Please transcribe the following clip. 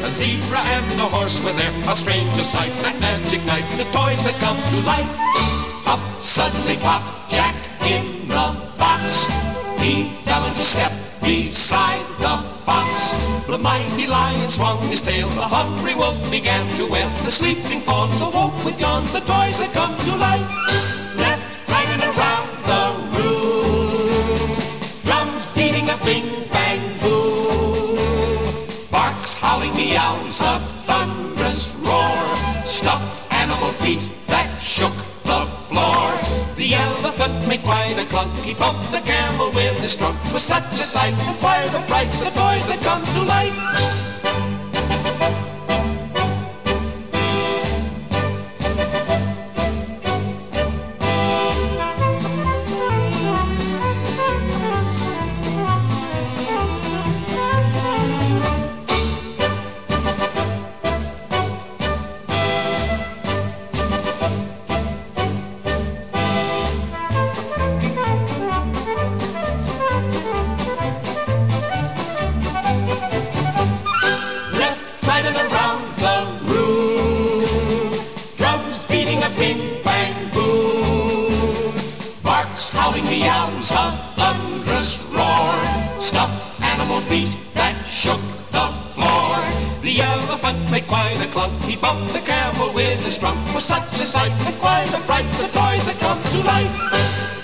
A zebra and a horse were there, a stranger sight. That magic night, the toys had come to life. Up suddenly popped Jack in the box. He fell into step beside the fox. The mighty lion swung his tail, the hungry wolf began to wail. The sleeping fawns awoke with yawns, the toys had come to life. Left, right, and around the room, drums beating a bing, bang, boom. Barks, howling, meows, a thunderous roar. Stuffed animal feet that shook the floor. The elephant made quite a clunk. He bumped the camel with his trunk. 'Twas such a sight, and quite a fright. The toys had come to life. And around the room, drums beating a bing, bang, boom. Barks, howling, meows, a thunderous roar. Stuffed animal feet that shook the floor. The elephant made quite a clunk. He bumped the camel with his trunk. 'Twas such a sight and quite a fright. The toys had come to life.